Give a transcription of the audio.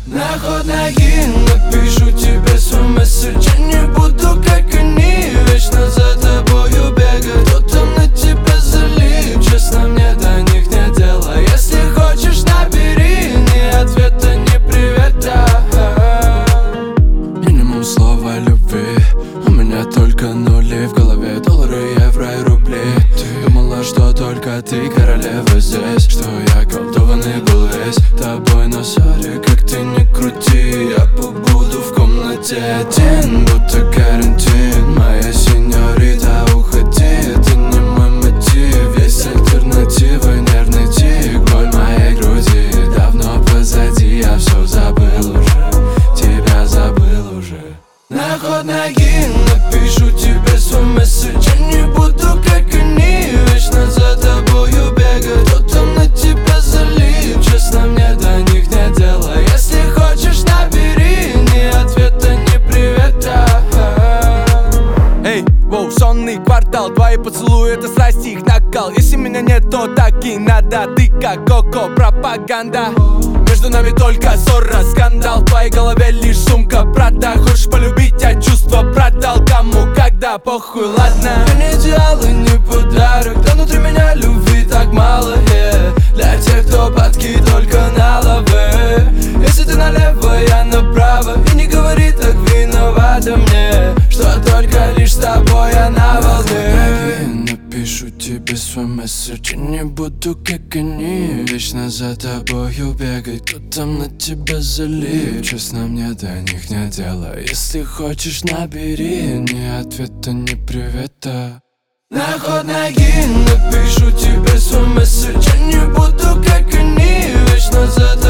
На ход ноги напишу тебе свой месседж. Я не буду, как они, вечно за тобою бегать. Кто там на тебя залип, честно, мне до них нет дела. Если хочешь, набери, ни ответа, ни привета. Минимум слова любви, у меня только нули в голове. Доллары, евро и рубли. Ты думала, что только ты королева здесь, что я колдованный был весь тобой, но сори, как ты не крути, я побуду в комнате один, будто карантин. Моя сеньорита, уходи, ты не мой мотив. Есть альтернативы, нервный тик, боль моей груди давно позади, я все забыл уже, тебя забыл уже. На ход ноги напишу тебе свой месседж. Я не буду, как они, вечно за тобою бегать. Кто там на тебя залип, честно, мне до них нет дела. Если хочешь, набери, ни ответа, ни привета. Эй, воу, сонный квартал, твои поцелуи — это страсти, их накал. Если меня нет, то так и надо. Ты как Коко, пропаганда. Между нами только ссора, скандал. В твоей голове лишь сумка Прада. Хочешь полюбить, а чувства продал. Кому, когда, похуй, ладно. Я не идеал и не подарок, да внутри меня любви так мало, для тех, кто падки только на лавы. Если ты налево, я направо, и не говори так виновата мне, что только лишь с тобой я на волне. Напишу тебе свой месседж. Я не буду, как они, вечно за тобою бегать. Кто там на тебя залип, честно, мне до них нет дела. Если хочешь, набери, ни ответа, ни привета. На ход ноги напишу тебе свой месседж. Я не буду, как они, вечно за тобой